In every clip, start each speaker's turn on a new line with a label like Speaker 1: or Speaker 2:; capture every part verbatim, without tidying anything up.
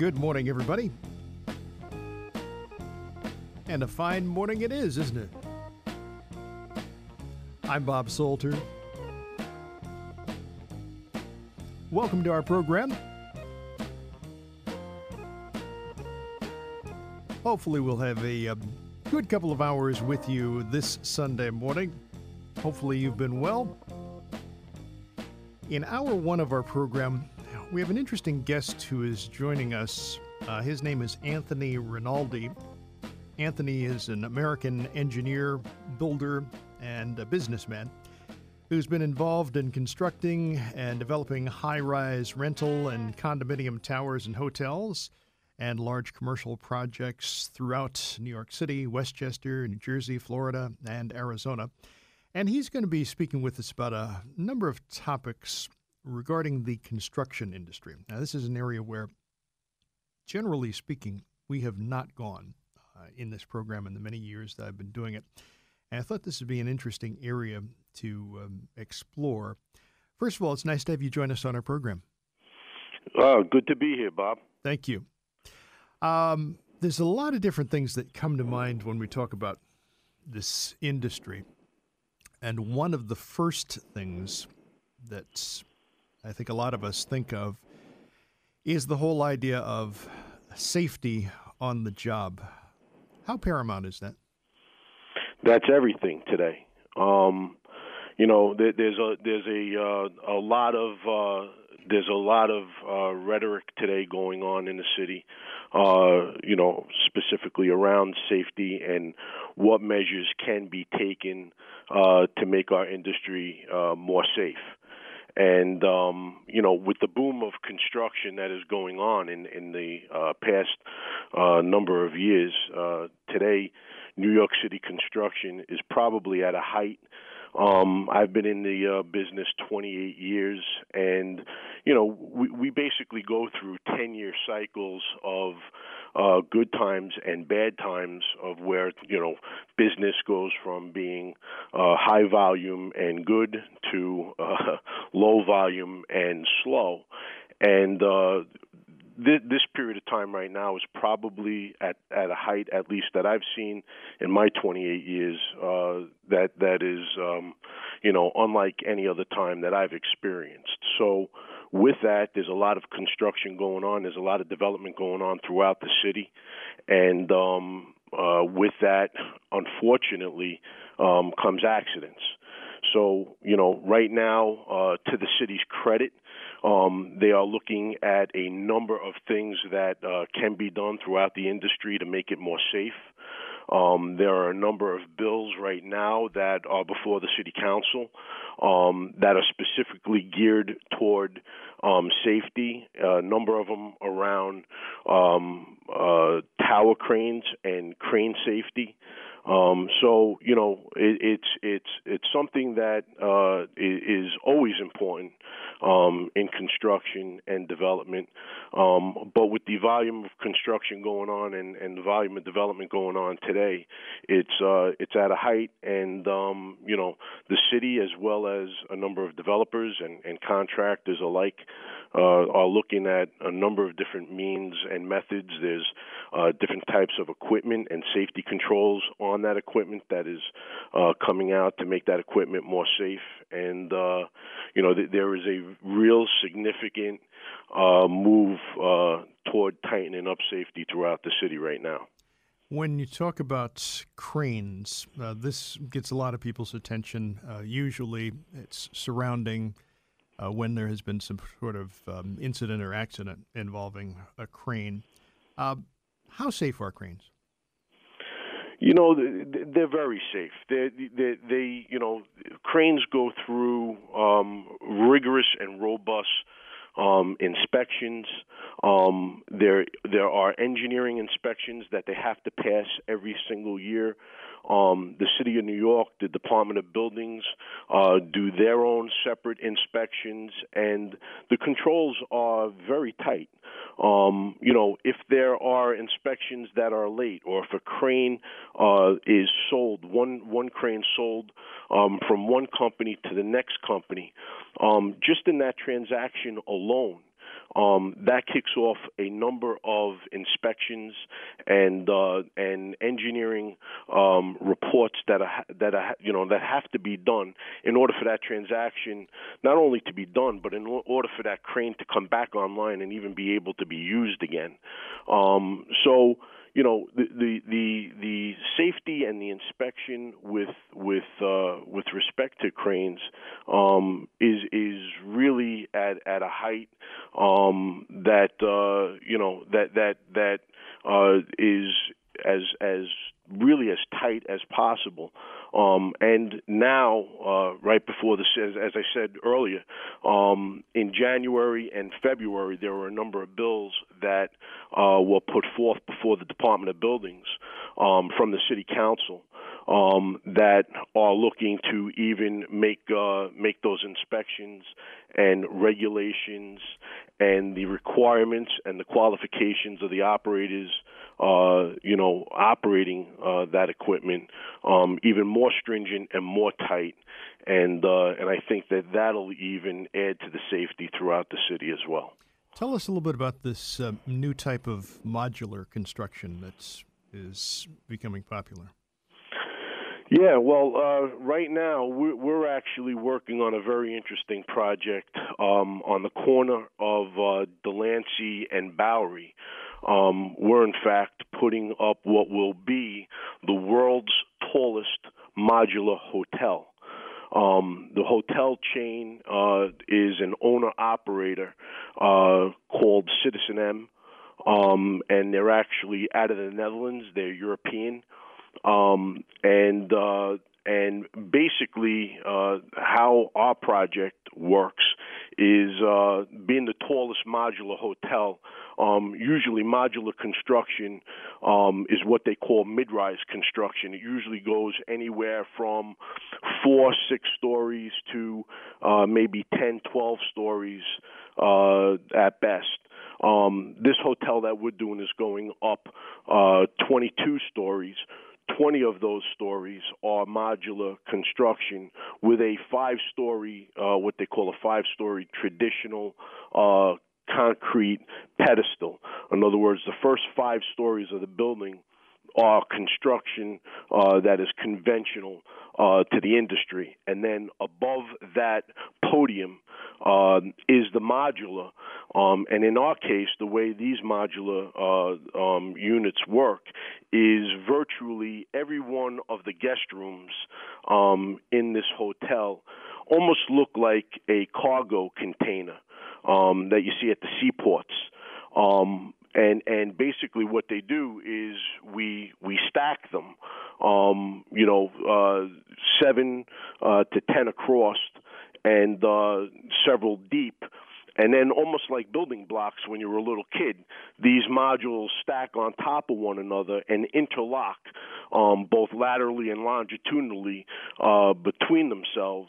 Speaker 1: Good morning, everybody. And a fine morning it is, isn't it? I'm Bob Salter. Welcome to our program. Hopefully we'll have a, a good couple of hours with you this Sunday morning. Hopefully you've been well. In hour one of our program, we have an interesting guest who is joining us. Uh, his name is Anthony Rinaldi. Anthony is an American engineer, builder, and a businessman who's been involved in constructing and developing high-rise rental and condominium towers and hotels and large commercial projects throughout New York City, Westchester, New Jersey, Florida, and Arizona. And he's going to be speaking with us about a number of topics regarding the construction industry. Now, this is an area where, generally speaking, we have not gone uh, in this program in the many years that I've been doing it. And I thought this would be an interesting area to um, explore. First of all, it's nice to have you join us on our program.
Speaker 2: Uh, good to be here, Bob.
Speaker 1: Thank you. Um, there's a lot of different things that come to mind when we talk about this industry. And one of the first things that I think a lot of us think of is the whole idea of safety on the job. How paramount is that?
Speaker 2: That's everything today. Um, you know, there, there's a there's a uh, a lot of uh, there's a lot of uh, rhetoric today going on in the city. Uh, you know, specifically around safety and what measures can be taken uh, to make our industry uh, more safe. And, um, you know, with the boom of construction that is going on in, in the uh, past uh, number of years, uh, today New York City construction is probably at a height. Um, I've been in the uh, business twenty-eight years, and, you know, we, we basically go through ten-year cycles of uh, good times and bad times of where, you know, business goes from being uh, high volume and good to uh, low volume and slow. And uh, th- this period of time right now is probably at, at a height, at least that I've seen in my twenty-eight years, uh, that that is, um, you know, unlike any other time that I've experienced. So with that, there's a lot of construction going on. There's a lot of development going on throughout the city. And um, uh, with that, unfortunately, um, comes accidents. So, you know, right now, uh, to the city's credit, um, they are looking at a number of things that uh, can be done throughout the industry to make it more safe. Um, there are a number of bills right now that are before the city council um, that are specifically geared toward um, safety, a number of them around um, uh, tower cranes and crane safety. Um, so, you know, it, it's it's it's something that uh, is always important um, in construction and development. Um, but with the volume of construction going on and, and the volume of development going on today, it's uh, it's at a height. And, um, you know, the city as well as a number of developers and, and contractors alike uh, are looking at a number of different means and methods. There's uh, different types of equipment and safety controls on on that equipment that is uh, coming out to make that equipment more safe. And, uh, you know, th- there is a real significant uh, move uh, toward tightening up safety throughout the city right now.
Speaker 1: When you talk about cranes, uh, this gets a lot of people's attention. Uh, usually it's surrounding uh, when there has been some sort of um, incident or accident involving a crane. Uh, how safe are cranes?
Speaker 2: You know, they're very safe. They, they, they, you know, cranes go through um, rigorous and robust um, inspections. Um, there, there are engineering inspections that they have to pass every single year. Um, the City of New York, the Department of Buildings, uh, do their own separate inspections, and the controls are very tight. Um, you know, if there are inspections that are late, or if a crane uh, is sold, one one crane sold um, from one company to the next company, um, just in that transaction alone, um, that kicks off a number of inspections and uh, and engineering um, reports that are that are, you know that have to be done in order for that transaction not only to be done, but in order for that crane to come back online and even be able to be used again. Um, so. You know, the, the the the safety and the inspection with with uh, with respect to cranes um, is is really at, at a height um, that uh, you know that that that uh, is as as really as tight as possible. Um, and now, uh, right before this, as, as I said earlier, um, in January and February, there were a number of bills that uh, were put forth before the Department of Buildings um, from the City Council um, that are looking to even make uh, make those inspections and regulations and the requirements and the qualifications of the operators, uh, you know, operating uh, that equipment um, even more stringent and more tight. And uh, and I think that that'll even add to the safety throughout the city as well.
Speaker 1: Tell us a little bit about this uh, new type of modular construction that's is becoming popular.
Speaker 2: Yeah, well, uh, right now we're, we're actually working on a very interesting project um, on the corner of uh, Delancey and Bowery. Um, we're, in fact, putting up what will be the world's tallest modular hotel. Um, the hotel chain uh, is an owner-operator uh, called Citizen M, um, and they're actually out of the Netherlands. They're European. Um, and uh, and basically uh, how our project works is uh, being the tallest modular hotel. Um, usually modular construction um, is what they call mid-rise construction. It usually goes anywhere from four, six stories to uh, maybe ten, twelve stories uh, at best. Um, this hotel that we're doing is going up uh, twenty-two stories. twenty of those stories are modular construction with a five-story, uh, what they call a five-story traditional uh, concrete pedestal. In other words, the first five stories of the building are construction uh, that is conventional uh, to the industry. And then above that podium uh, is the modular. Um, and in our case, the way these modular uh, um, units work is virtually every one of the guest rooms um, in this hotel almost look like a cargo container um, that you see at the seaports. Um, And and basically what they do is we we stack them, um, you know, uh, seven uh, to ten across, and uh, several deep, and then almost like building blocks when you were a little kid, these modules stack on top of one another and interlock um, both laterally and longitudinally uh, between themselves.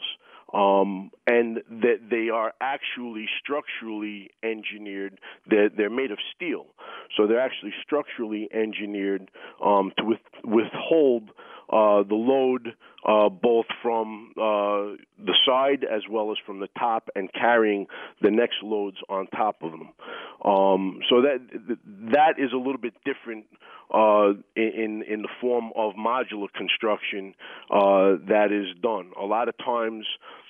Speaker 2: Um, and that they are actually structurally engineered. They're, they're made of steel, so they're actually structurally engineered um, to with, withhold uh, the load uh, both from uh, the side as well as from the top, and carrying the next loads on top of them. Um, so that that is a little bit different uh, in in the form of modular construction uh, that is done. A lot of times,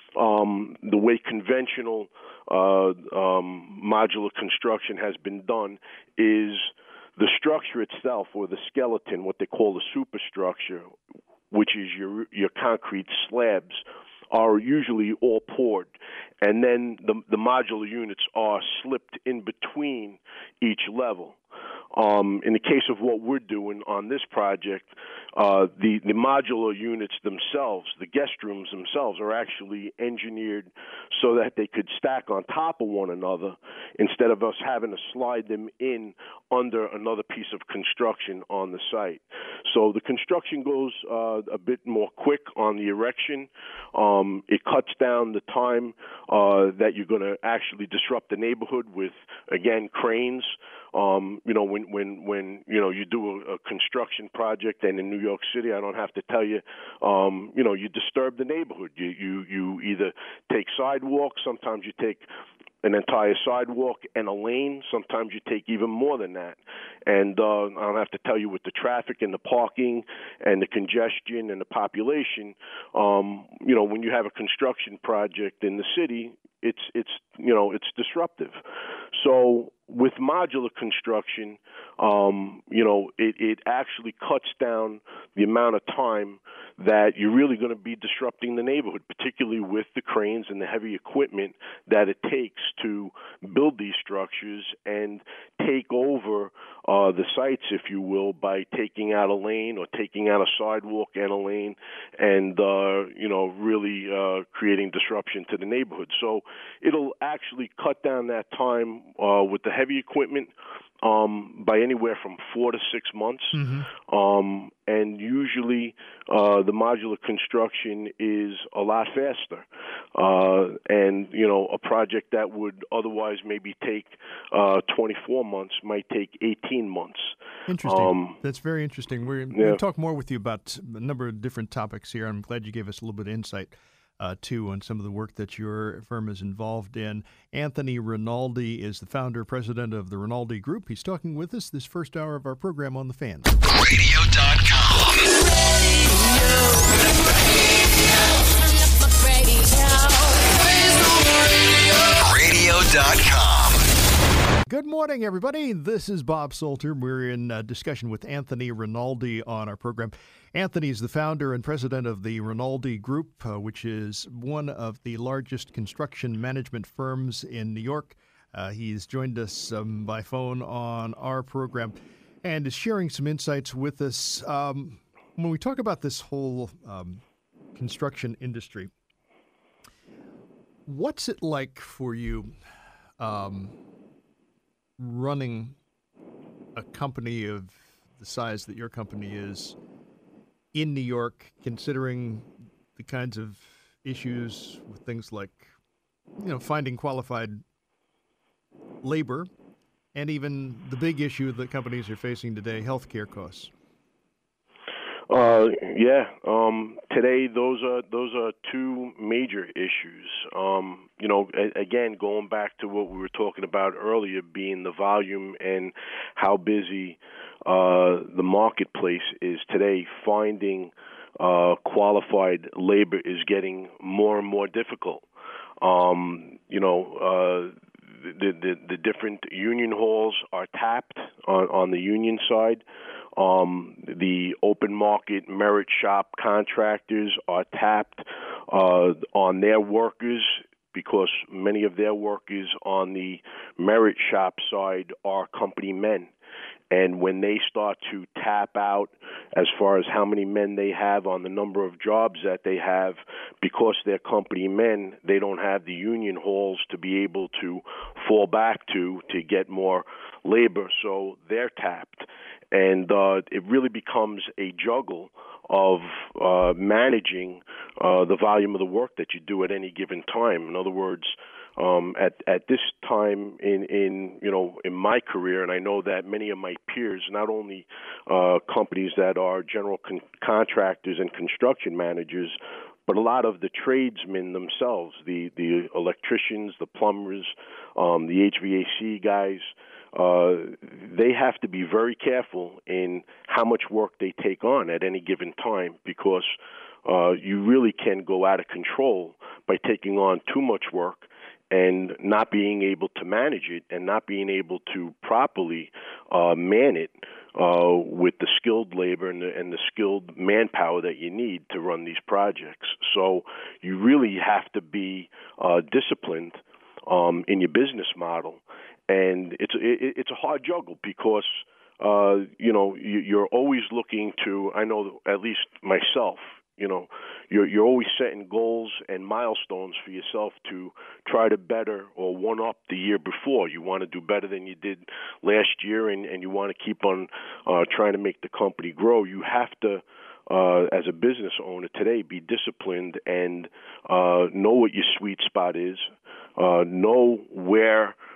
Speaker 2: Um, the way conventional uh, um, modular construction has been done is the structure itself, or the skeleton, what they call the superstructure, which is your your concrete slabs, are usually all poured, and then the, the modular units are slipped in between each level. Um, in the case of what we're doing on this project, uh, the, the modular units themselves, the guest rooms themselves, are actually engineered so that they could stack on top of one another instead of us having to slide them in under another piece of construction on the site. So the construction goes uh, a bit more quick on the erection. Um, it cuts down the time uh, that you're going to actually disrupt the neighborhood with, again, cranes. Um, you know, when when when you know you do a, a construction project, and in New York City, I don't have to tell you, um, you know, you disturb the neighborhood. You you you either take sidewalks, sometimes you take an entire sidewalk and a lane. Sometimes you take even more than that. And uh, I don't have to tell you, with the traffic and the parking and the congestion and the population, um, you know, when you have a construction project in the city, it's it's you know it's disruptive. So with modular construction, um, you know, it, it actually cuts down the amount of time that you're really going to be disrupting the neighborhood, particularly with the cranes and the heavy equipment that it takes to build these structures and take over uh, the sites, if you will, by taking out a lane or taking out a sidewalk and a lane, and uh, you know, really uh, creating disruption to the neighborhood. So it'll actually cut down that time uh, with the heavy equipment um, by anywhere from four to six months. Mm-hmm. Um, and usually uh, the modular construction is a lot faster. Uh, and, you know, a project that would otherwise maybe take uh, twenty-four months might take eighteen months.
Speaker 1: Interesting.
Speaker 2: Um,
Speaker 1: That's very interesting. We're
Speaker 2: yeah.
Speaker 1: going to talk more with you about a number of different topics here. I'm glad you gave us a little bit of insight. Uh, too, on some of the work that your firm is involved in. Anthony Rinaldi is the founder, president of the Rinaldi Group. He's talking with us this first hour of our program on the Fan.
Speaker 3: radio dot com. radio dot com.
Speaker 1: Good morning, everybody. This is Bob Salter. We're in uh, discussion with Anthony Rinaldi on our program. Anthony is the founder and president of the Rinaldi Group, uh, which is one of the largest construction management firms in New York. Uh, he's joined us um, by phone on our program and is sharing some insights with us. Um, when we talk about this whole um, construction industry, what's it like for you um, running a company of the size that your company is in New York, considering the kinds of issues with things like, you know, finding qualified labor, and even the big issue that companies are facing today, healthcare costs?
Speaker 2: Uh, yeah. Um, today, those are those are two major issues. Um, you know, a, again, going back to what we were talking about earlier, being the volume and how busy uh, the marketplace is today. Finding uh, qualified labor is getting more and more difficult. Um, you know, uh, the, the the different union halls are tapped on, on the union side. Um, the open market merit shop contractors are tapped uh, on their workers, because many of their workers on the merit shop side are company men. And when they start to tap out as far as how many men they have on the number of jobs that they have, because they're company men, they don't have the union halls to be able to fall back to to get more labor, so they're tapped. And uh, it really becomes a juggle of uh, managing uh, the volume of the work that you do at any given time. In other words, um, at at this time in, in you know in my career, and I know that many of my peers, not only uh, companies that are general con- contractors and construction managers, but a lot of the tradesmen themselves, the the electricians, the plumbers, um, the H V A C guys. Uh, they have to be very careful in how much work they take on at any given time, because uh, you really can go out of control by taking on too much work and not being able to manage it and not being able to properly uh, man it uh, with the skilled labor and the, and the skilled manpower that you need to run these projects. So you really have to be uh, disciplined um, in your business model. And it's it, it's a hard juggle, because uh, you know you, you're always looking to. I know, at least myself, you know, you're you're always setting goals and milestones for yourself to try to better or one up the year before. You want to do better than you did last year, and, and you want to keep on uh, trying to make the company grow. You have to, uh, as a business owner today, be disciplined and uh, know what your sweet spot is, uh, know where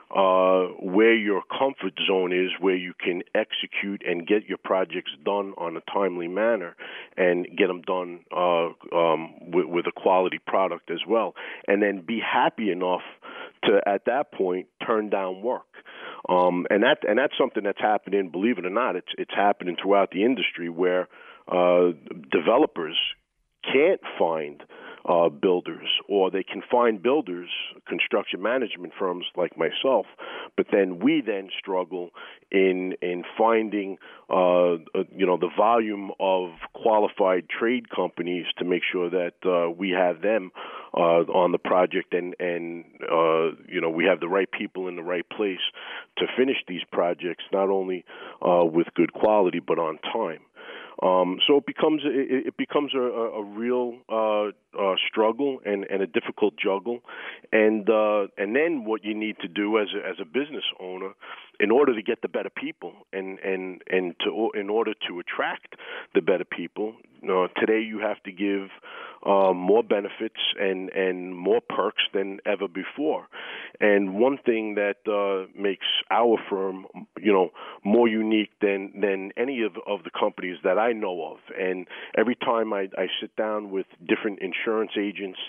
Speaker 2: uh, where your comfort zone is, where you can execute and get your projects done on a timely manner and get them done uh, um, with, with a quality product as well. And then be happy enough to, at that point, turn down work. Um, and that and that's something that's happening, believe it or not, it's it's happening throughout the industry where uh, developers can't find uh, builders, or they can find builders, construction management firms like myself, but then we then struggle in in finding uh, you know the volume of qualified trade companies to make sure that uh, we have them uh, on the project, and and uh, you know we have the right people in the right place to finish these projects, not only uh, with good quality but on time. Um, so it becomes it, it becomes a, a real uh, uh, struggle and, and a difficult juggle, and uh, and then what you need to do as a, as a business owner, in order to get the better people and and and to in order to attract the better people, you know, today you have to give uh, more benefits and and more perks than ever before. And one thing that uh, makes our firm, you know, more unique than than any of of the companies that I know of. And every time I, I sit down with different insurance agents,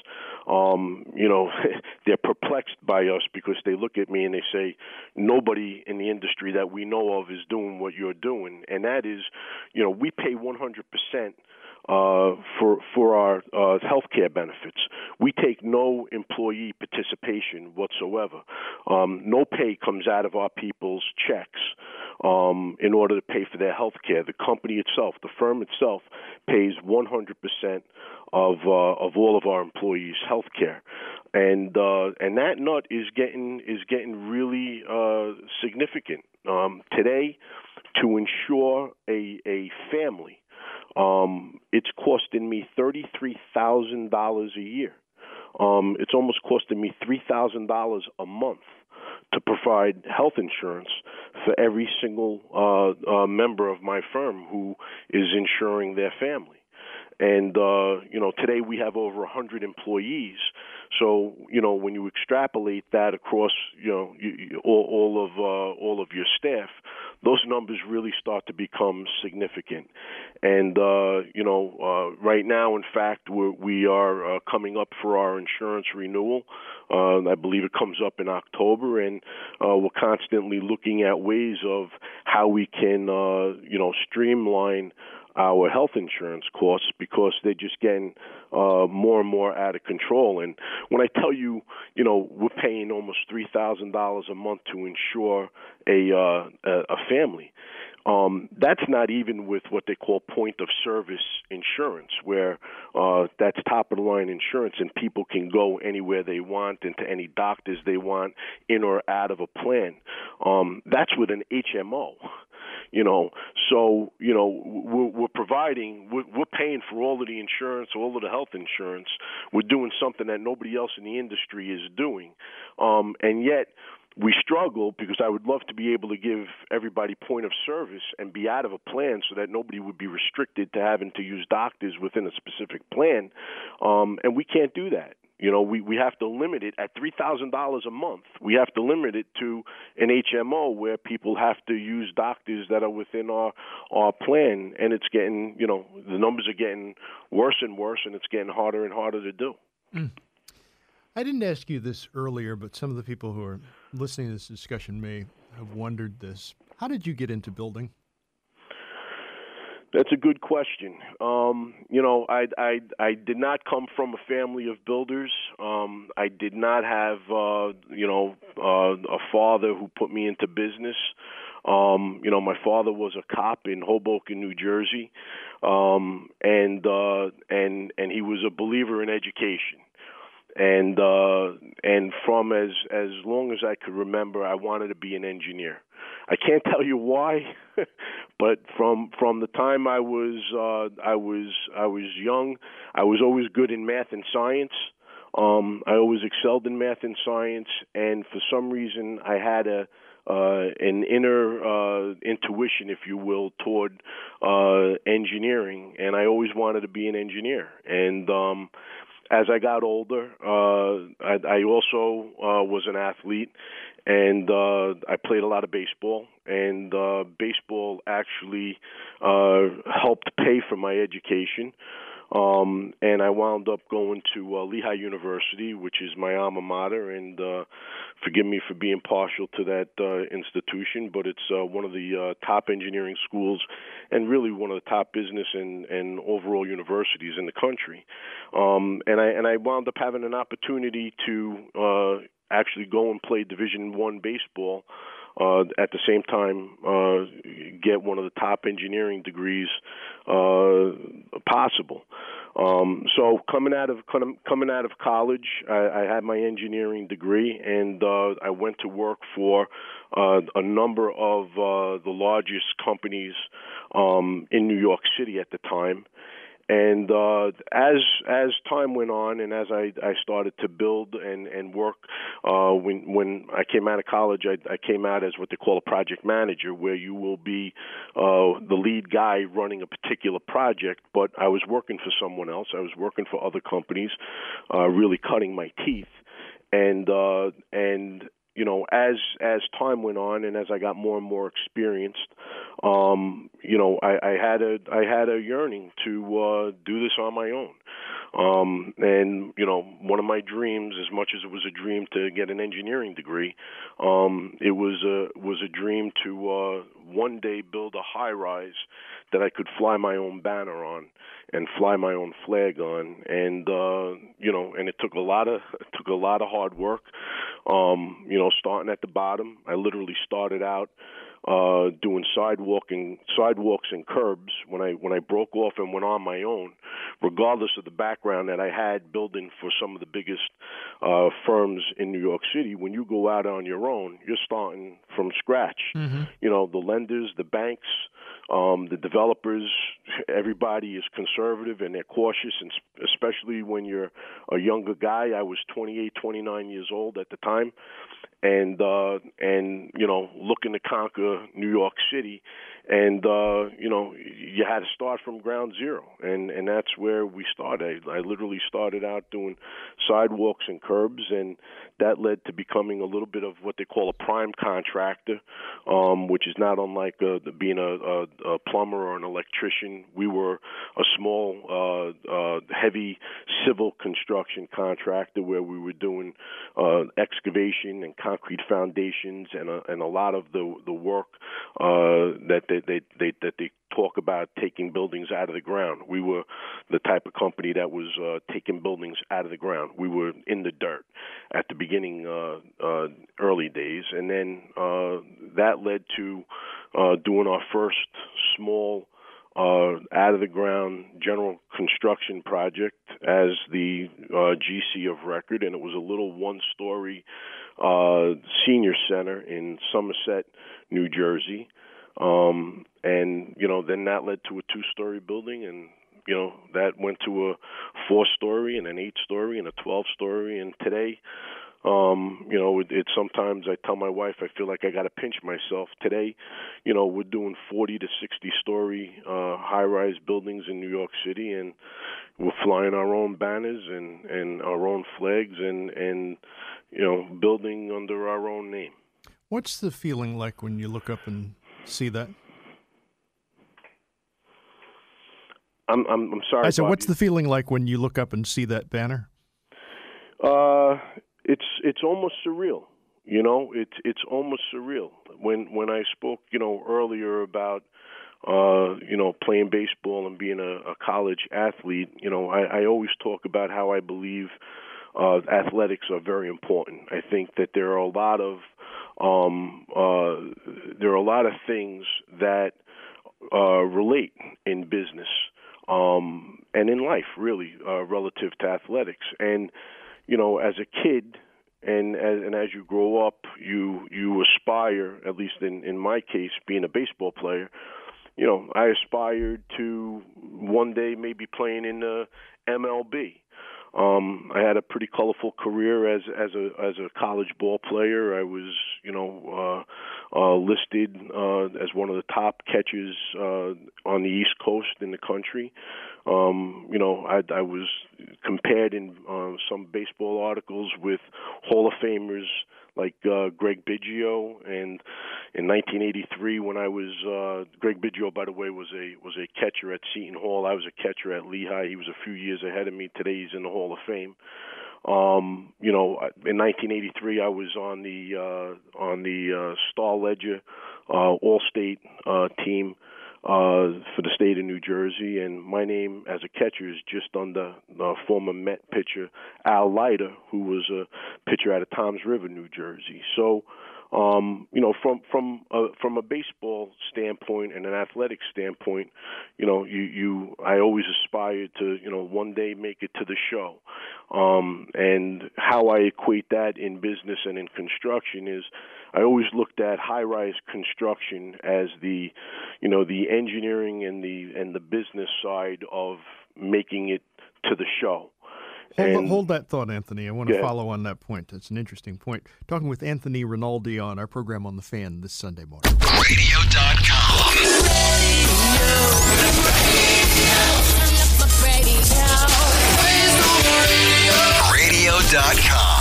Speaker 2: um, you know, they're perplexed by us because they look at me and they say, nobody in the industry that we know of is doing what you're doing. And that is, you know, we pay one hundred percent Uh, for for our uh, health care benefits. We take no employee participation whatsoever. Um, no pay comes out of our people's checks um, in order to pay for their health care. The company itself, the firm itself, pays one hundred percent of uh, of all of our employees' health care. And uh, and that nut is getting is getting really uh, significant. Um, today, to insure a, a family, Um, it's costing me thirty-three thousand dollars a year. Um, it's almost costing me three thousand dollars a month to provide health insurance for every single uh, uh, member of my firm who is insuring their family. And, uh, you know, today we have over one hundred employees. So, you know, when you extrapolate that across, you know, you, you, all, all of uh, all of your staff, those numbers really start to become significant. And, uh, you know, uh, right now, in fact, we're, we are uh, coming up for our insurance renewal. Uh, I believe it comes up in October, and uh, we're constantly looking at ways of how we can, uh, you know, streamline our health insurance costs, because they're just getting uh, more and more out of control. And when I tell you, you know, we're paying almost three thousand dollars a month to insure a uh, a family, um, that's not even with what they call point of service insurance, where uh, that's top of the line insurance, and people can go anywhere they want and to any doctors they want, in or out of a plan. Um, that's with an H M O. You know, so, you know, we're, we're providing, we're, we're paying for all of the insurance, all of the health insurance. We're doing something that nobody else in the industry is doing. Um, and yet we struggle, because I would love to be able to give everybody point of service and be out of a plan so that nobody would be restricted to having to use doctors within a specific plan. Um, and we can't do that. You know, we, we have to limit it at three thousand dollars a month. We have to limit it to an H M O where people have to use doctors that are within our, our plan. And it's getting, you know, the numbers are getting worse and worse, and it's getting harder and harder to do.
Speaker 1: Mm. I didn't ask you this earlier, but some of the people who are listening to this discussion may have wondered this. How did you get into building?
Speaker 2: That's a good question. Um, you know, I, I I did not come from a family of builders. Um, I did not have, uh, you know, uh, a father who put me into business. Um, you know, my father was a cop in Hoboken, New Jersey, um, and uh, and and he was a believer in education. And uh, and from as as long as I could remember, I wanted to be an engineer. I can't tell you why, but from from the time I was uh, I was I was young, I was always good in math and science. Um, I always excelled in math and science, and for some reason, I had a uh, an inner uh, intuition, if you will, toward uh, engineering, and I always wanted to be an engineer. And um, as I got older, uh, I, I also uh, was an athlete, and uh, I played a lot of baseball. And uh, baseball actually uh, helped pay for my education. Um, and I wound up going to uh, Lehigh University, which is my alma mater, and uh, forgive me for being partial to that uh, institution, but it's uh, one of the uh, top engineering schools and really one of the top business and, and overall universities in the country. Um, and I and I wound up having an opportunity to uh, actually go and play Division One baseball. Uh, at the same time, uh, get one of the top engineering degrees uh, possible. Um, so coming out of coming out of college, I, I had my engineering degree, and uh, I went to work for uh, a number of uh, the largest companies um, in New York City at the time. And uh, as as time went on, and as I, I started to build and and work, uh, when when I came out of college, I, I came out as what they call a project manager, where you will be uh, the lead guy running a particular project. But I was working for someone else. I was working for other companies, uh, really cutting my teeth, and uh, and. You know, as as time went on and as I got more and more experienced, um, you know, I, I had a I had a yearning to uh, do this on my own. Um, and you know, one of my dreams, as much as it was a dream to get an engineering degree, um, it was a was a dream to uh, one day build a high rise that I could fly my own banner on and fly my own flag on. And uh, you know, and it took a lot of it took a lot of hard work. Um, you know, starting at the bottom, I literally started out uh, doing sidewalking, sidewalks and curbs. When I when I broke off and went on my own, regardless of the background that I had building for some of the biggest uh, firms in New York City, when you go out on your own, you're starting from scratch. Mm-hmm. You know, the lenders, the banks, um, the developers, everybody is conservative and they're cautious, and especially when you're a younger guy. I was twenty-eight, twenty-nine years old at the time, and uh, and you know, looking to conquer New York City, and uh, you know, you had to start from ground zero, and and that's where we started. I, I literally started out doing sidewalks and curbs, and that led to becoming a little bit of what they call a prime contractor, um, which is not unlike uh, being a, a, a plumber or an electrician. We were a small, uh, uh, heavy civil construction contractor where we were doing uh, excavation and concrete foundations and a, and a lot of the the work uh, that they, they, they that they talk about taking buildings out of the ground. We were the type of company that was uh, taking buildings out of the ground. We were in the dirt at the beginning, uh, uh, early days, and then uh, that led to uh, doing our first small uh, out-of-the-ground general construction project as the uh, G C of record, and it was a little one-story uh, senior center in Somerset, New Jersey. Um, and, you know, then that led to a two-story building, and, you know, that went to a four-story and an eight-story and a twelve-story. And today, um, you know, it, it sometimes I tell my wife I feel like I got to pinch myself. Today, you know, we're doing forty to sixty-story uh, high-rise buildings in New York City, and we're flying our own banners and, and our own flags and, and, you know, building under our own name.
Speaker 1: What's the feeling like when you look up and see that?
Speaker 2: I'm I'm, I'm sorry.
Speaker 1: I said,
Speaker 2: Bobby.
Speaker 1: What's the feeling like when you look up and see that banner?
Speaker 2: Uh, it's it's almost surreal. You know, it's it's almost surreal. When when I spoke, you know, earlier about uh, you know, playing baseball and being a, a college athlete, you know, I, I always talk about how I believe uh, athletics are very important. I think that there are a lot of um, uh, there are a lot of things that uh, relate in business um, and in life, really, uh, relative to athletics. And you know, as a kid, and as, and as you grow up, you you aspire, at least in, in my case, being a baseball player, you know, I aspired to one day maybe playing in the M L B. Um, I had a pretty colorful career as as a as a college ball player. I was, you know, uh, listed uh, as one of the top catchers uh, on the East Coast in the country. Um, you know, I, I was compared in uh, some baseball articles with Hall of Famers like uh, Greg Biggio, and in nineteen eighty-three, when I was uh, Greg Biggio, by the way, was a was a catcher at Seton Hall. I was a catcher at Lehigh. He was a few years ahead of me. Today, he's in the Hall of Fame. Um, you know, in nineteen eighty-three, I was on the uh, on the uh, Star Ledger uh, All-State uh, team uh, for the state of New Jersey, and my name as a catcher is just under uh, former Met pitcher Al Leiter, who was a pitcher out of Toms River, New Jersey. So, um, you know, from from a, from a baseball standpoint and an athletic standpoint, you know, you, you I always aspired to, you know, one day make it to the show. Um, and how I equate that in business and in construction is I always looked at high-rise construction as the, you know, the engineering and the and the business side of making it to the show.
Speaker 1: Hold,
Speaker 2: and,
Speaker 1: hold that thought, Anthony. I want to
Speaker 2: yeah.
Speaker 1: follow on that point. That's an interesting point. Talking with Anthony Rinaldi on our program on The Fan this Sunday morning.
Speaker 3: radio dot com. radio dot com.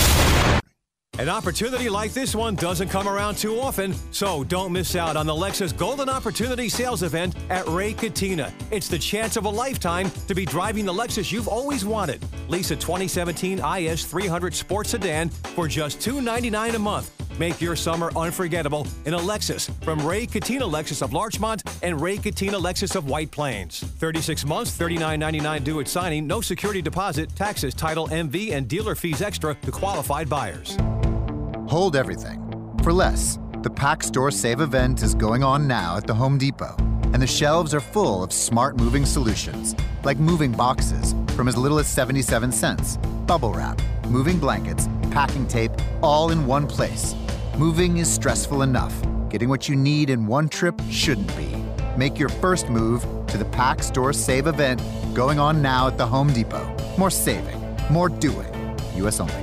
Speaker 4: An opportunity like this one doesn't come around too often, so don't miss out on the Lexus Golden Opportunity Sales Event at Ray Catena. It's the chance of a lifetime to be driving the Lexus you've always wanted. Lease a twenty seventeen I S three hundred Sport Sedan for just two hundred ninety-nine dollars a month. Make your summer unforgettable in a Lexus from Ray Catena Lexus of Larchmont and Ray Catena Lexus of White Plains. thirty-six months, thirty-nine ninety-nine due at signing, no security deposit, taxes, title, M V, and dealer fees extra to qualified buyers.
Speaker 5: Hold everything for less. The Pack Store Save event is going on now at the Home Depot, and the shelves are full of smart moving solutions, like moving boxes from as little as seventy-seven cents, bubble wrap, moving blankets, packing tape, all in one place. Moving is stressful enough. Getting what you need in one trip shouldn't be. Make your first move to the Pack Store Save event going on now at the Home Depot. More saving, more doing. U S only.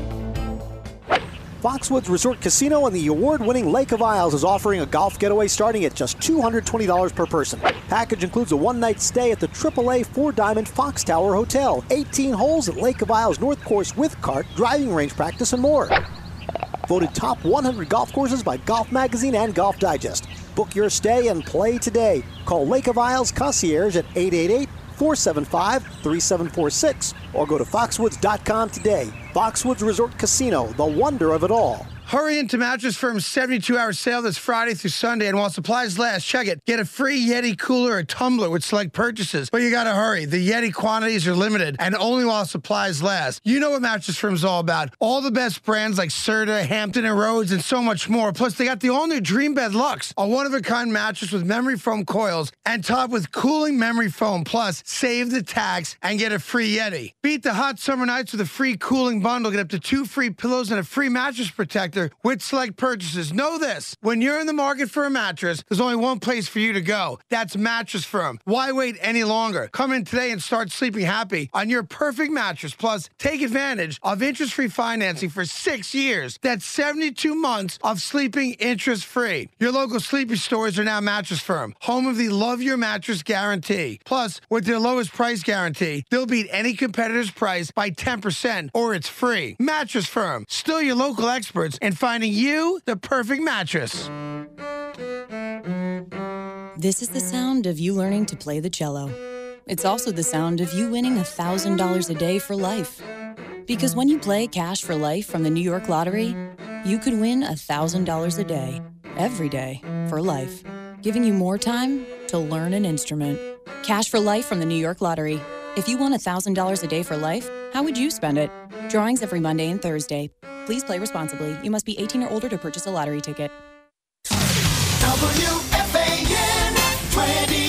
Speaker 6: Foxwoods Resort Casino and the award-winning Lake of Isles is offering a golf getaway starting at just two hundred twenty dollars per person. Package includes a one-night stay at the triple A four-diamond Fox Tower Hotel, eighteen holes at Lake of Isles North Course with cart, driving range practice, and more. Voted top one hundred golf courses by Golf Magazine and Golf Digest. Book your stay and play today. Call Lake of Isles Concierge at eight eight eight, four seven five, three seven four six or go to foxwoods dot com today. Foxwoods Resort Casino, the wonder of it all.
Speaker 7: Hurry into Mattress Firm's seventy-two hour sale this Friday through Sunday, and while supplies last, check it. Get a free Yeti cooler or tumbler with select purchases. But you gotta hurry. The Yeti quantities are limited, and only while supplies last. You know what Mattress Firm's all about. All the best brands like Serta, Hampton and Rhodes, and so much more. Plus, they got the all-new Dream Bed Luxe, a one-of-a-kind mattress with memory foam coils and topped with cooling memory foam. Plus, save the tax and get a free Yeti. Beat the hot summer nights with a free cooling bundle. Get up to two free pillows and a free mattress protector with select purchases. Know this, when you're in the market for a mattress, there's only one place for you to go. That's Mattress Firm. Why wait any longer? Come in today and start sleeping happy on your perfect mattress. Plus, take advantage of interest-free financing for six years. That's seventy-two months of sleeping interest-free. Your local sleepy stores are now Mattress Firm, home of the Love Your Mattress Guarantee. Plus, with their lowest price guarantee, they'll beat any competitor's price by ten percent or it's free. Mattress Firm, still your local experts in finding you the perfect mattress.
Speaker 8: This is the sound of you learning to play the cello. It's also the sound of you winning one thousand dollars a day for life. Because when you play Cash for Life from the New York Lottery, you could win one thousand dollars a day, every day, for life, giving you more time to learn an instrument. Cash for Life from the New York Lottery. If you won one thousand dollars a day for life, how would you spend it? Drawings every Monday and Thursday. Please play responsibly. You must be eighteen or older to purchase a lottery ticket.
Speaker 9: W F A N twenty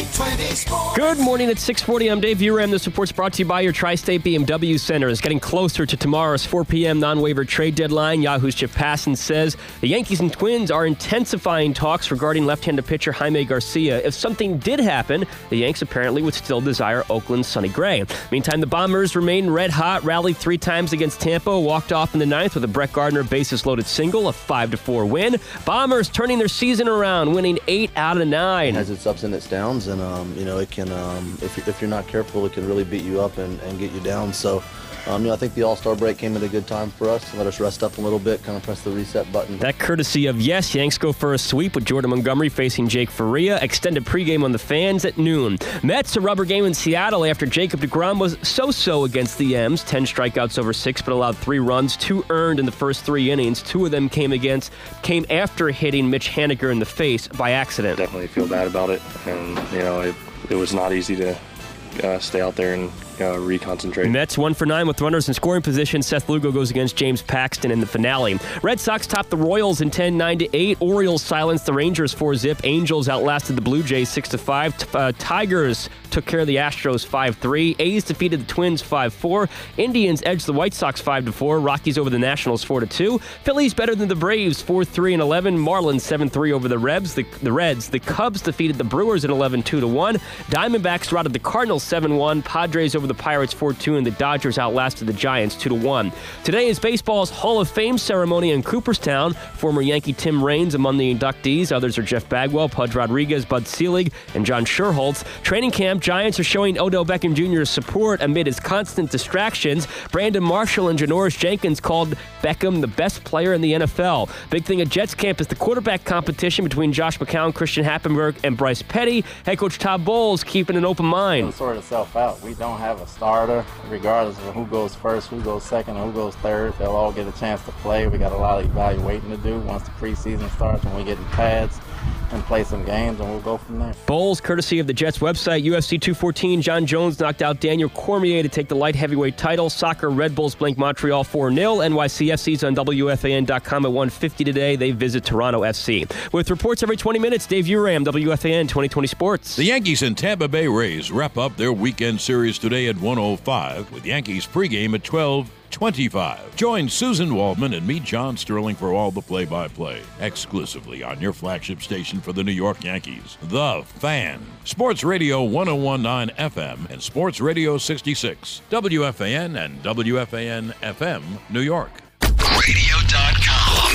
Speaker 9: Good morning at six forty. I'm Dave Uram. This report's brought to you by your Tri-State B M W Center. It's getting closer to tomorrow's four p.m. non-waiver trade deadline. Yahoo's Chip Passon says the Yankees and Twins are intensifying talks regarding left-handed pitcher Jaime Garcia. If something did happen, the Yanks apparently would still desire Oakland's Sonny Gray. Meantime, the Bombers remain red hot, rallied three times against Tampa, walked off in the ninth with a Brett Gardner bases-loaded single, a five to four win. Bombers turning their season around, winning eight out of nine.
Speaker 10: It has its ups and its downs, and um, you know it can, um, if, if you're not careful, it can really beat you up and, and get you down. So, um, you know, I think the All-Star break came at a good time for us. Let us rest up a little bit, kind of press the reset button.
Speaker 9: That courtesy of Yes. Yanks go for a sweep with Jordan Montgomery facing Jake Faria. Extended pregame on the Fans at noon. Mets a rubber game in Seattle after Jacob deGrom was so-so against the M's. Ten strikeouts over six, but allowed three runs, two earned in the first three innings. Two of them came against, came after hitting Mitch Haniger in the face by accident.
Speaker 11: Definitely feel bad about it, and you know it, it was not easy to uh, stay out there and Uh, reconcentrate.
Speaker 9: Mets one for nine with runners in scoring position. Seth Lugo goes against James Paxton in the finale. Red Sox top the Royals in ten nine to eight. Orioles silenced the Rangers four zip. Angels outlasted the Blue Jays six to five. T- uh, Tigers took care of the Astros five three. A's defeated the Twins five four. Indians edged the White Sox five to four. Rockies over the Nationals four to two. Phillies better than the Braves four three and eleven. Marlins seven three over the Rebs. The, the Reds. The Cubs defeated the Brewers at eleven two to one. Diamondbacks routed the Cardinals seven one. Padres over the Pirates four two, and the Dodgers outlasted the Giants two to one. Today is baseball's Hall of Fame ceremony in Cooperstown. Former Yankee Tim Raines among the inductees. Others are Jeff Bagwell, Pudge Rodriguez, Bud Selig, and John Schuerholz. Training camp, Giants are showing Odell Beckham Junior's support amid his constant distractions. Brandon Marshall and Janoris Jenkins called Beckham the best player in the N F L. Big thing at Jets camp is the quarterback competition between Josh McCown, Christian Happenberg, and Bryce Petty. Head coach Todd Bowles keeping an open mind.
Speaker 12: It'll sort itself out. We don't have a starter, regardless of who goes first, who goes second, or who goes third. They'll all get a chance to play. We got a lot of evaluating to do once the preseason starts, when we get in pads and play some games, and we'll go from there.
Speaker 9: Bowles, courtesy of the Jets website. U F C two fourteen, John Jones knocked out Daniel Cormier to take the light heavyweight title. Soccer, Red Bulls blank Montreal four nil. N Y C F C's on W F A N dot com at one fifty today. They visit Toronto F C. With reports every twenty minutes, Dave Uram, W F A N twenty twenty Sports.
Speaker 13: The Yankees and Tampa Bay Rays wrap up their weekend series today at one oh five, with Yankees pregame at twelve twenty-five. Join Susan Waldman and meet John Sterling for all the play-by-play, exclusively on your flagship station for the New York Yankees, The Fan. Sports Radio one oh one point nine F M and Sports Radio sixty-six, W F A N and W F A N F M, New York.
Speaker 3: radio dot com.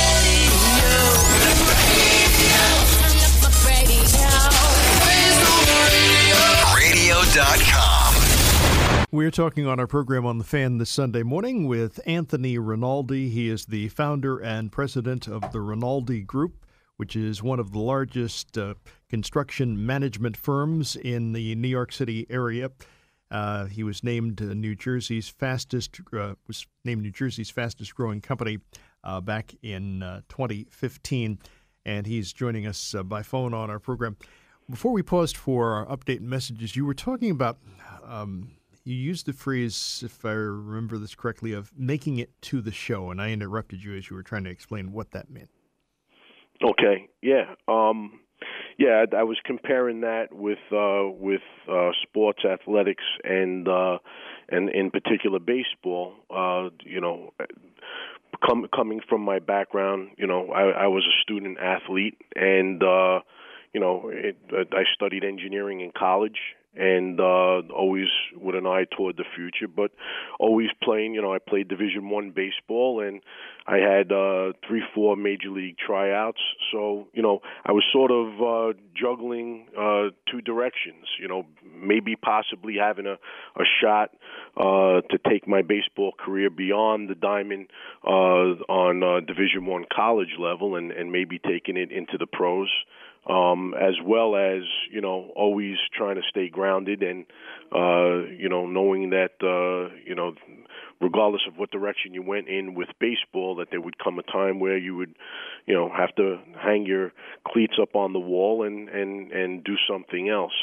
Speaker 3: radio dot com.
Speaker 1: We're talking on our program on The Fan this Sunday morning with Anthony Rinaldi. He is the founder and president of the Rinaldi Group, which is one of the largest uh, construction management firms in the New York City area. Uh, he was named uh, New Jersey's fastest uh, was named New Jersey's fastest growing company uh, back in uh, twenty fifteen, and he's joining us uh, by phone on our program. Before we paused for our update messages, you were talking about. Um, You used the phrase, if I remember this correctly, of making it to the show, and I interrupted you as you were trying to explain what that meant.
Speaker 2: Okay, yeah, um, yeah. I, I was comparing that with uh, with uh, sports, athletics, and uh, and in particular baseball. Uh, you know, com- coming from my background, you know, I, I was a student athlete, and uh, you know, it, I studied engineering in college. And uh, always with an eye toward the future, but always playing. You know, I played Division One baseball, and I had uh, three, four major league tryouts. So, you know, I was sort of uh, juggling uh, two directions. You know, maybe possibly having a, a shot uh, to take my baseball career beyond the diamond uh, on uh, Division One college level, and, and maybe taking it into the pros. Um, as well as, you know, always trying to stay grounded and, uh, you know, knowing that, uh, you know, regardless of what direction you went in with baseball, that there would come a time where you would, you know, have to hang your cleats up on the wall and, and, and do something else.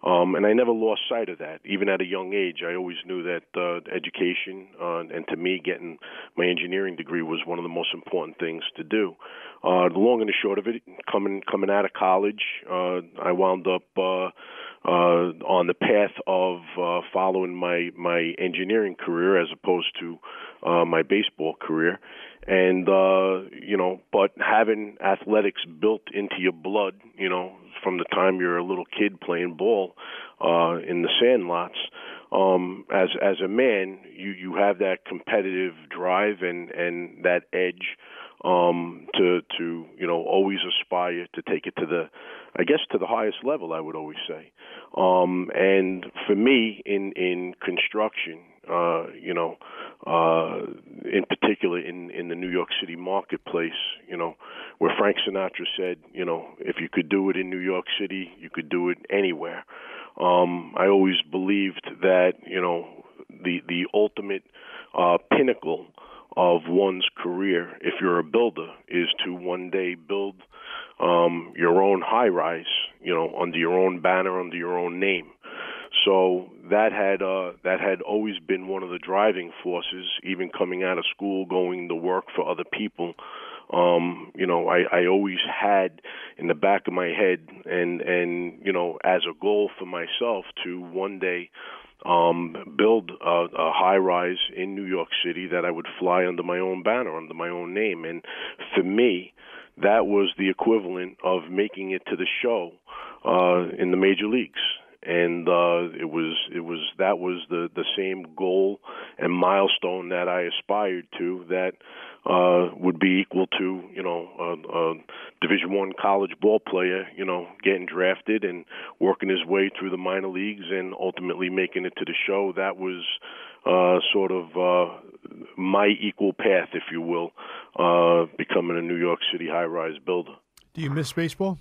Speaker 2: Um, and I never lost sight of that. Even at a young age, I always knew that uh, education, uh, and to me, getting my engineering degree was one of the most important things to do. Uh, the long and the short of it, coming coming out of college, uh, I wound up uh, uh, on the path of uh, following my, my engineering career as opposed to uh, my baseball career. And, uh, you know, but having athletics built into your blood, you know, from the time you're a little kid playing ball uh, in the sandlots, um, as as a man, you, you have that competitive drive and, and that edge um, to, to, you know, always aspire to take it to the, I guess, to the highest level, I would always say. Um, and for me, in, in construction, uh, you know, uh, in particular in, in the New York City marketplace, you know, where Frank Sinatra said, you know, if you could do it in New York City, you could do it anywhere. Um, I always believed that, you know, the, the ultimate uh, pinnacle of one's career, if you're a builder, is to one day build um, your own high-rise, you know, under your own banner, under your own name. So that had uh, that had always been one of the driving forces, even coming out of school, going to work for other people. Um, you know, I, I always had in the back of my head and, and, you know, as a goal for myself to one day um, build a, a high-rise in New York City that I would fly under my own banner, under my own name. And for me, that was the equivalent of making it to the show uh, in the major leagues. And uh, it was it was that was the, the same goal and milestone that I aspired to that uh, would be equal to, you know, a, a Division One college ball player, you know, getting drafted and working his way through the minor leagues and ultimately making it to the show. That was uh, sort of uh, my equal path, if you will, uh, becoming a New York City high-rise builder.
Speaker 1: Do you miss baseball?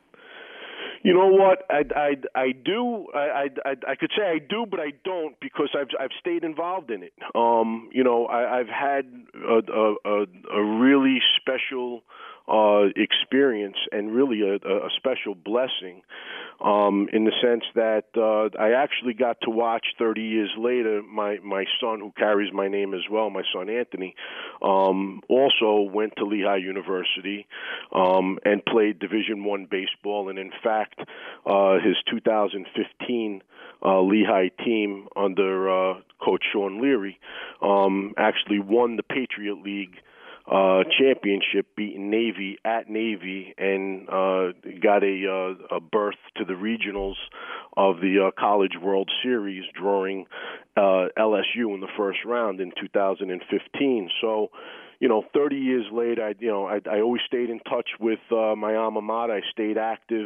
Speaker 2: You know what? I I I do. I, I I could say I do, but I don't because I've I've stayed involved in it. Um, you know, I, I've had a, a a really special uh, experience and really a, a special blessing um, in the sense that uh, I actually got to watch thirty years later my, my son, who carries my name as well, my son Anthony, um, also went to Lehigh University um, and played Division One baseball. And in fact, uh, his two thousand fifteen uh, Lehigh team under uh, Coach Sean Leary um, actually won the Patriot League Uh, championship, beating Navy at Navy, and uh, got a, uh, a berth to the regionals of the uh, College World Series, drawing uh, L S U in the first round in two thousand fifteen. So, you know, thirty years later, I, you know, I, I always stayed in touch with uh, my alma mater. I stayed active,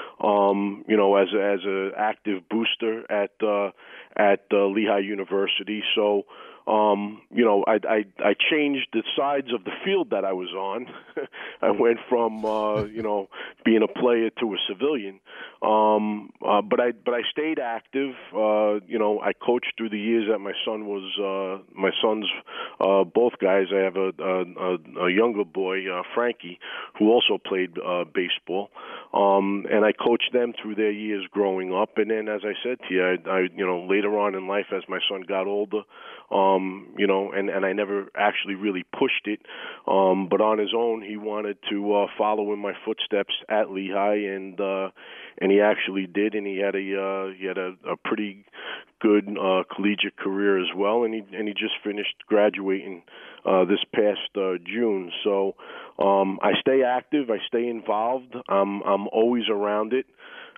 Speaker 2: um, you know, as a, as a active booster at uh, at uh, Lehigh University. So. Um, you know, I, I I changed the sides of the field that I was on. I went from uh, you know being a player to a civilian, um, uh, but I but I stayed active. Uh, you know, I coached through the years that my son was uh, my sons, uh, both guys. I have a a, a younger boy, uh, Frankie, who also played uh, baseball, um, and I coached them through their years growing up. And then, as I said to you, I, I you know later on in life, as my son got older. Um, you know, and, and I never actually really pushed it. Um, but on his own, he wanted to uh, follow in my footsteps at Lehigh, and uh, and he actually did. And he had a uh, he had a, a pretty good uh, collegiate career as well. And he and he just finished graduating uh, this past uh, June. So um, I stay active. I stay involved. I'm I'm always around it.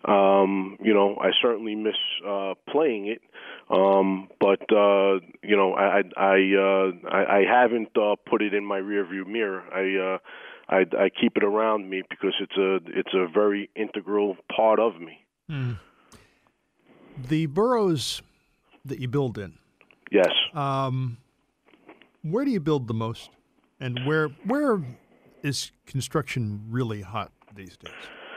Speaker 2: Um, you know, I certainly miss uh, playing it, um, but uh, you know, I I uh, I, I haven't uh, put it in my rearview mirror. I, uh, I I keep it around me because it's a it's a very integral part of me.
Speaker 1: Mm. The boroughs that you build in,
Speaker 2: yes.
Speaker 1: Um, where do you build the most, and where where is construction really hot these days?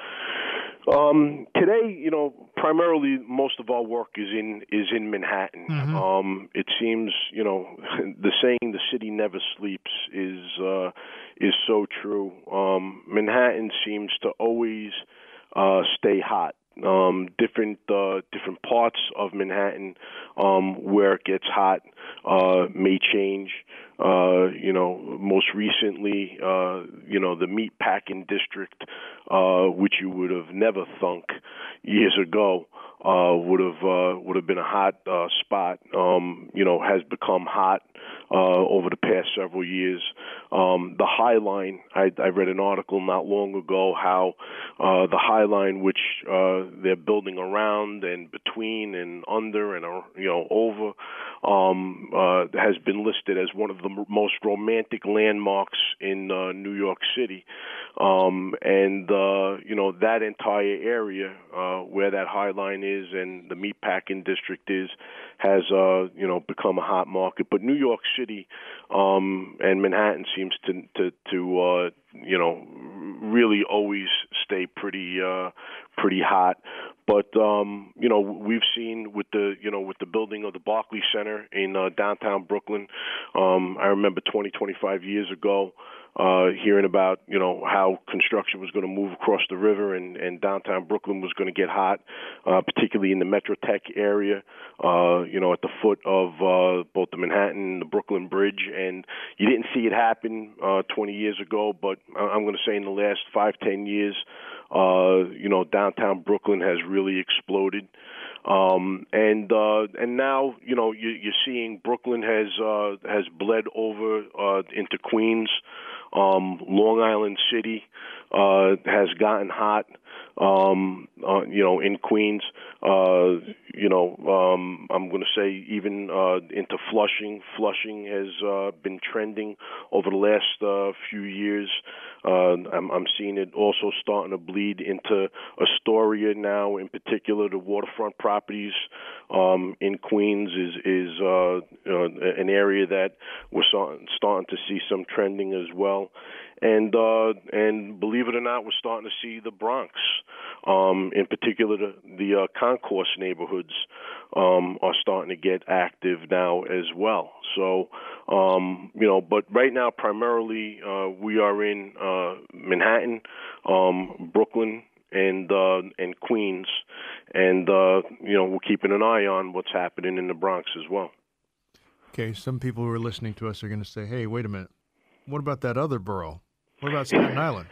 Speaker 2: Um, today, you know, primarily most of our work is in is in Manhattan. Mm-hmm. Um, it seems, you know, the saying "the city never sleeps" is uh, is so true. Um, Manhattan seems to always uh, stay hot. Um, different uh, different parts of Manhattan um, where it gets hot uh, may change. Uh, you know, most recently, uh, you know, the meatpacking district, uh, which you would have never thunk years ago, uh, would have uh, would have been a hot uh, spot. Um, you know, has become hot uh, over the past several years. Um, the High Line, I, I read an article not long ago how uh, the High Line, which uh, they're building around and between and under and uh, you know over, um, uh, has been listed as one of the most romantic landmarks in uh, New York City, um, and uh, you know that entire area uh, where that High Line is and the meatpacking district is has uh, you know become a hot market. But New York City um, and Manhattan seems to to, to uh, you know really always stay pretty uh, pretty hot. But um, you know we've seen with the you know with the building of the Barclays Center in uh, downtown Brooklyn. Um, I remember twenty, twenty-five years ago uh, hearing about you know how construction was going to move across the river and, and downtown Brooklyn was going to get hot, uh, particularly in the Metrotech area. Uh, you know at the foot of uh, both the Manhattan and the Brooklyn Bridge, and you didn't see it happen uh, twenty years ago. But I'm going to say in the last five, ten years. Uh, you know, downtown Brooklyn has really exploded, um, and uh, and now you know you, you're seeing Brooklyn has uh, has bled over uh, into Queens. Um, Long Island City uh, has gotten hot. Um, uh, you know, in Queens, uh, you know, um, I'm going to say even uh, into Flushing. Flushing has uh, been trending over the last uh, few years. Uh, I'm, I'm seeing it also starting to bleed into Astoria now. In particular, the waterfront properties um, in Queens is is uh, uh, an area that we're starting, starting to see some trending as well. And uh, and believe it or not, we're starting to see the Bronx, um, in particular the, the uh, concourse neighborhoods, um, are starting to get active now as well. So, um, you know, but right now, primarily, uh, we are in uh, Manhattan, um, Brooklyn, and uh, and Queens, and uh, you know, we're keeping an eye on what's happening in the Bronx as well.
Speaker 1: Okay, some people who are listening to us are going to say, "Hey, wait a minute, what about that other borough? What about Staten Island?"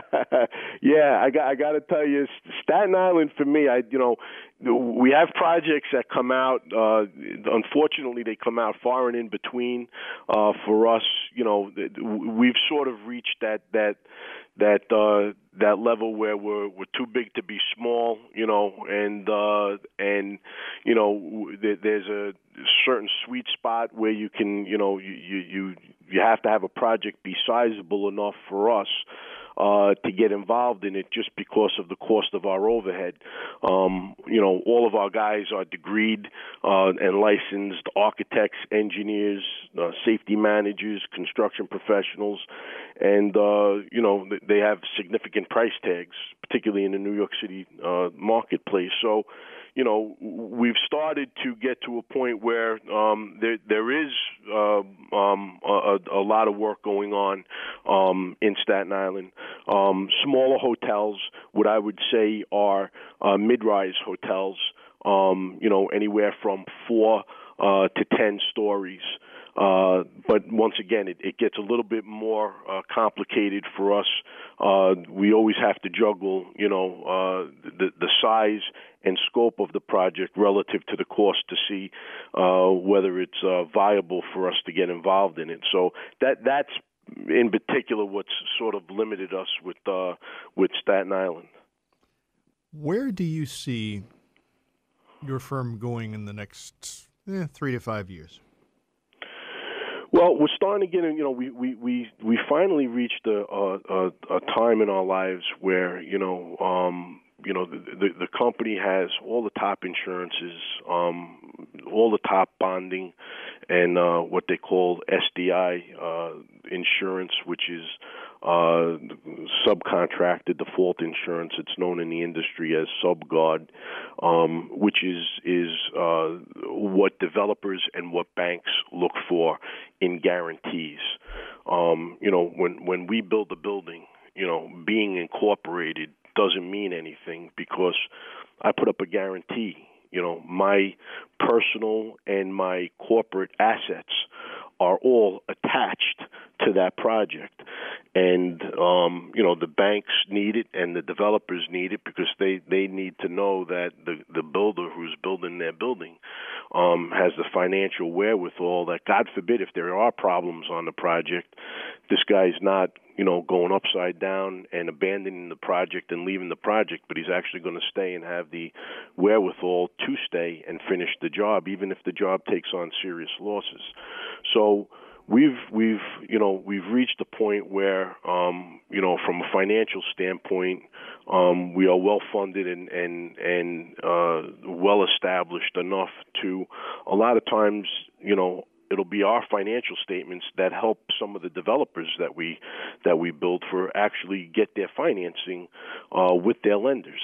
Speaker 2: Yeah, I got I got to tell you, Staten Island for me, I you know, we have projects that come out. Uh, unfortunately, they come out far and in between. Uh, for us, you know, we've sort of reached that that that uh, that level where we're we're too big to be small, you know, and uh, and you know, there's a certain sweet spot where you can, you know, you you you have to have a project be sizable enough for us uh, to get involved in it, just because of the cost of our overhead. Um, you know, all of our guys are degreed uh, and licensed architects, engineers, uh, safety managers, construction professionals, and uh, you know, they have significant price tags, particularly in the New York City uh, marketplace. So, you know, we've started to get to a point where um, there there is uh, um, a, a lot of work going on um, in Staten Island. Um, smaller hotels, what I would say are uh, mid-rise hotels, um, you know, anywhere from four uh, to ten stories. Uh, but once again, it, it gets a little bit more uh, complicated for us. Uh, we always have to juggle, you know, uh, the, the size and scope of the project relative to the cost to see uh, whether it's uh, viable for us to get involved in it. So that that's in particular what's sort of limited us with uh, with Staten Island.
Speaker 1: Where do you see your firm going in the next eh, three to five years?
Speaker 2: Well, we're starting to get in, you know, we, we, we, we finally reached a, a, a time in our lives where, you know, um, you know, the, the, the company has all the top insurances, um, all the top bonding, and uh, what they call S D I uh, insurance, which is uh, subcontracted default insurance. It's known in the industry as SubGuard, um, which is is uh, what developers and what banks look for in guarantees. Um, you know, when when we build a building, you know, being incorporated doesn't mean anything, because I put up a guarantee. You know, my personal and my corporate assets are all attached to that project. And, um, you know, the banks need it and the developers need it because they, they need to know that the, the builder who's building their building um, has the financial wherewithal that, God forbid, if there are problems on the project, this guy's not, you know, going upside down and abandoning the project and leaving the project, but he's actually going to stay and have the wherewithal to stay and finish the job, even if the job takes on serious losses. So we've we've you know we've reached a point where um, you know from a financial standpoint um, we are well funded and and and uh, well established enough to a lot of times you know. It'll be our financial statements that help some of the developers that we that we build for actually get their financing uh, with their lenders.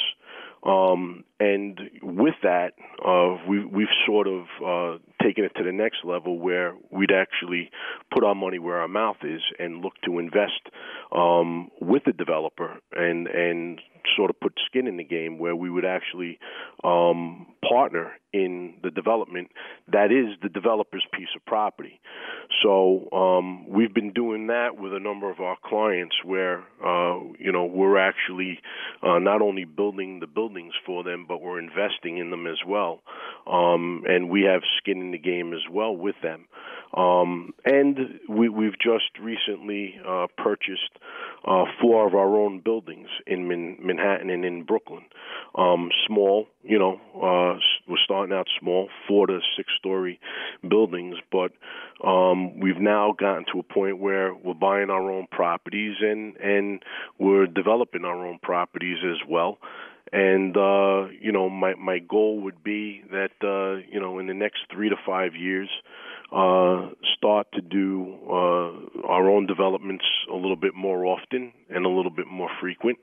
Speaker 2: Um, and with that, uh, we, we've sort of uh, taken it to the next level where we'd actually put our money where our mouth is and look to invest um, with the developer and and sort of put skin in the game where we would actually um, partner in the development that is the developer's piece of property. So um, we've been doing that with a number of our clients where, uh, you know, we're actually uh, not only building the buildings for them, but we're investing in them as well. Um, and we have skin in the game as well with them. Um, and we, we've just recently uh, purchased uh, four of our own buildings in Min- Manhattan and in Brooklyn. Um, small, you know, uh, we're starting out small, four to six-story buildings, but um, we've now gotten to a point where we're buying our own properties and, and we're developing our own properties as well. And, uh, you know, my, my goal would be that, uh, you know, in the next three to five years, uh, start to do uh, our own developments a little bit more often and a little bit more frequent.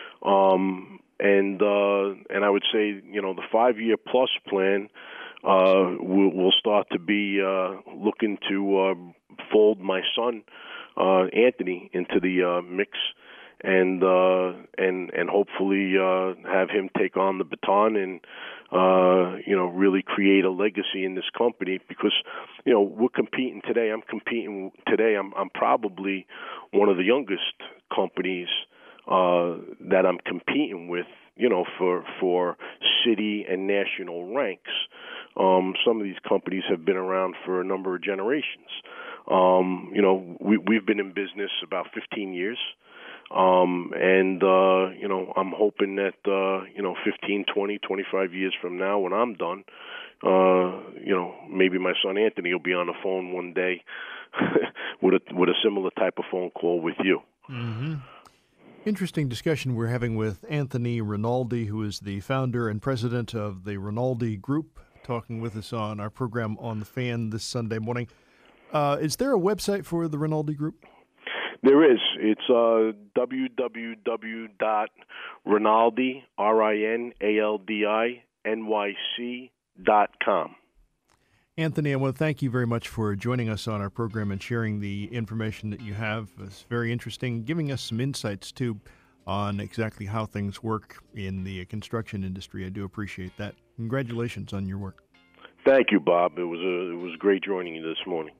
Speaker 2: Um, and uh, and I would say, you know, the five-year plus plan uh, will, will start to be uh, looking to uh, fold my son, uh, Anthony, into the uh, mix. And uh, and and hopefully uh, have him take on the baton and uh, you know really create a legacy in this company because you know we're competing today. I'm competing today. I'm I'm probably one of the youngest companies uh, that I'm competing with. You know for for city and national ranks. Um, some of these companies have been around for a number of generations. Um, you know we we've been in business about fifteen years. Um, and, uh, you know, I'm hoping that, uh, you know, fifteen, twenty, twenty-five years from now when I'm done, uh, you know, maybe my son Anthony will be on the phone one day with a, with a similar type of phone call with you.
Speaker 1: Mm-hmm. Interesting discussion we're having with Anthony Rinaldi, who is the founder and president of the Rinaldi Group, talking with us on our program on The Fan this Sunday morning. Uh, is there a website for the Rinaldi Group?
Speaker 2: There is. It's uh, w w w dot rinaldi, R I N A L D I, N Y C dot com.
Speaker 1: Anthony, I want to thank you very much for joining us on our program and sharing the information that you have. It's very interesting, giving us some insights, too, on exactly how things work in the construction industry. I do appreciate that. Congratulations on your work.
Speaker 2: Thank you, Bob. It was a, it was great joining you this morning.